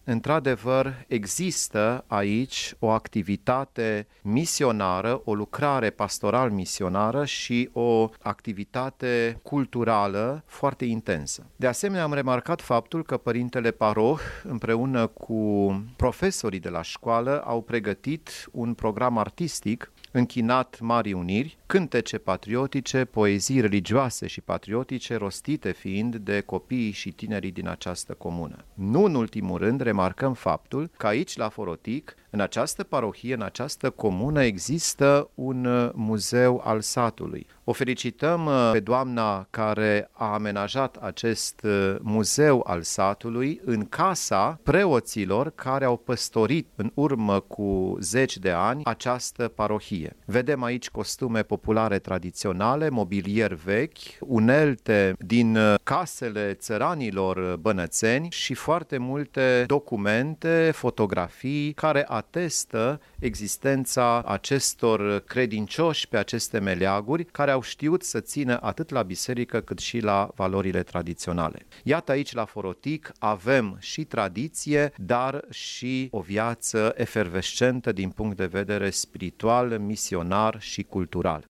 într-adevăr, există aici o activitate misionară, o lucrare pastoral-misionară și o activitate culturală foarte intensă. De asemenea, am remarcat faptul că părintele paroh, împreună cu profesorii de la școală, au pregătit un program artistic închinat Marii Uniri, cântece patriotice, poezii religioase și patriotice, rostite fiind de copiii și tinerii din această comună. Nu în ultimul rând, remarcăm faptul că aici, la Forotic, în această parohie, în această comună, există un muzeu al satului. O felicităm pe doamna care a amenajat acest muzeu al satului în casa preoților care au păstorit în urmă cu 10 de ani această parohie. Vedem aici costume populare tradiționale, mobilier vechi, unelte din casele țăranilor bănățeni și foarte multe documente, fotografii care atestă existența acestor credincioși pe aceste meleaguri care au știut să țină atât la biserică cât și la valorile tradiționale. Iată, aici la Forotic avem și tradiție, dar și o viață efervescentă din punct de vedere spiritual, misionar și cultural.